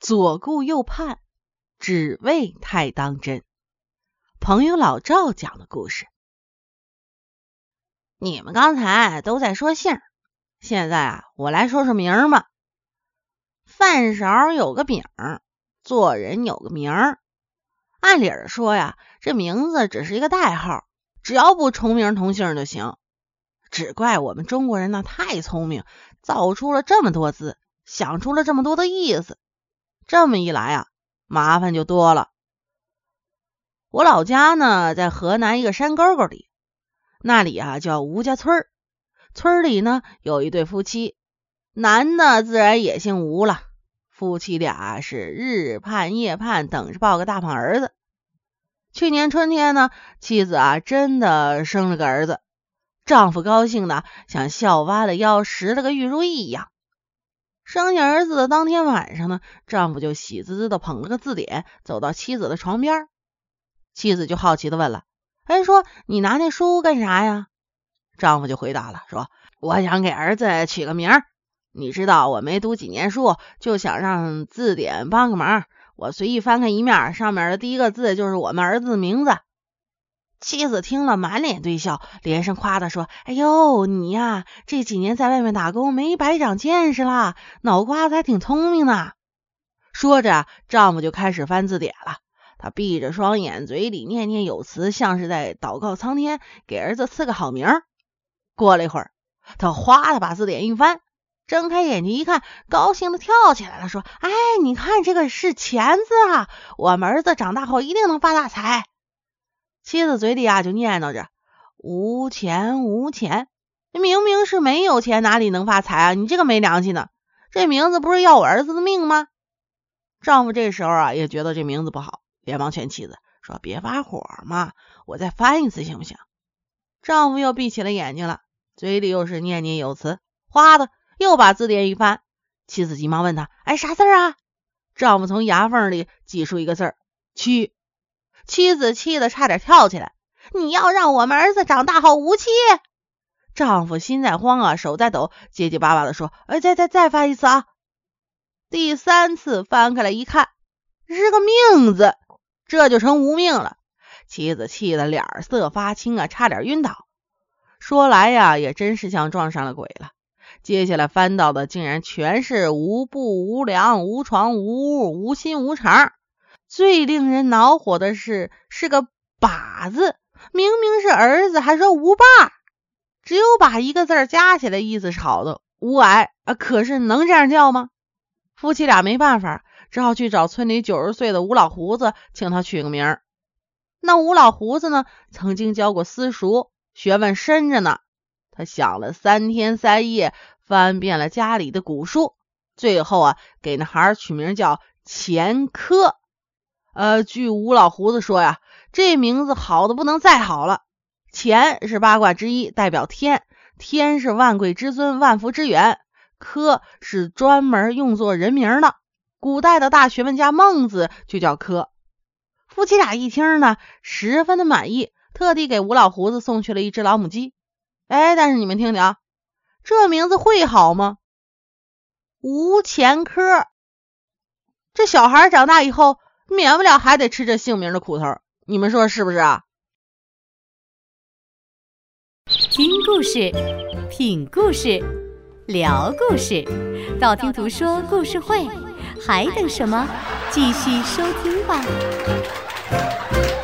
左顾右盼，只为太当真。朋友老赵讲的故事。你们刚才都在说姓，现在我来说说名吧。饭勺有个饼，做人有个名儿。按理说呀，这名字只是一个代号，只要不重名同姓就行。只怪我们中国人太聪明，造出了这么多字，想出了这么多的意思。这么一来麻烦就多了。我老家呢，在河南一个山沟沟里，那里叫吴家村。村里呢有一对夫妻，男的自然也姓吴了。夫妻俩是日盼夜盼，等着抱个大胖儿子。去年春天呢，妻子真的生了个儿子，丈夫高兴的像笑弯了腰拾了个玉如意一样。生下儿子的当天晚上呢，丈夫就喜滋滋的捧了个字典，走到妻子的床边。妻子就好奇的问了，说你拿那书干啥呀？丈夫就回答了，说我想给儿子取个名儿，你知道我没读几年书，就想让字典帮个忙，我随意翻开一面，上面的第一个字就是我们儿子的名字。妻子听了满脸堆笑，连声夸他说，哎呦，你这几年在外面打工没白长见识啦，脑瓜子还挺聪明呢。说着丈夫就开始翻字典了，他闭着双眼，嘴里念念有词，像是在祷告苍天给儿子赐个好名儿。过了一会儿，他哗的把字典一翻，睁开眼睛一看，高兴的跳起来了，说，你看这个是钱字我们儿子长大后一定能发大财。妻子嘴里就念叨着，无钱无钱，明明是没有钱，哪里能发财你这个没良心的，这名字不是要我儿子的命吗？丈夫这时候也觉得这名字不好，连忙劝妻子说，别发火嘛，我再翻一次行不行？丈夫又闭起了眼睛了，嘴里又是念念有词，哗的又把字典一翻。妻子急忙问他，啥字丈夫从牙缝里挤出一个字，妻。妻子气得差点跳起来，你要让我们儿子长大后无妻？丈夫心在慌手在抖，结结巴巴的说，再翻一次第三次翻开来一看，是个命字，这就成无命了。妻子气得脸色发青差点晕倒。说来也真是像撞上了鬼了，接下来翻到的竟然全是无布无粮无床无屋无心无常。最令人恼火的是个把字，明明是儿子还说无爸，只有把一个字加起来，意思是好的，无癌可是能这样叫吗？夫妻俩没办法，只好去找村里90岁的吴老胡子，请他取个名儿。那吴老胡子呢，曾经教过私塾，学问深着呢。他想了3天3夜，翻遍了家里的古书，最后给那孩儿取名叫钱科。据吴老胡子说这名字好的不能再好了。钱是八卦之一，代表天，天是万贵之尊，万福之源，科是专门用作人名的，古代的大学问家孟子就叫科。夫妻俩一听呢，十分的满意，特地给吴老胡子送去了一只老母鸡。但是你们听听这名字会好吗？吴钱科，这小孩长大以后免不了还得吃这姓名的苦头，你们说是不是听故事，品故事，聊故事，道听途说故事会，还等什么？继续收听吧。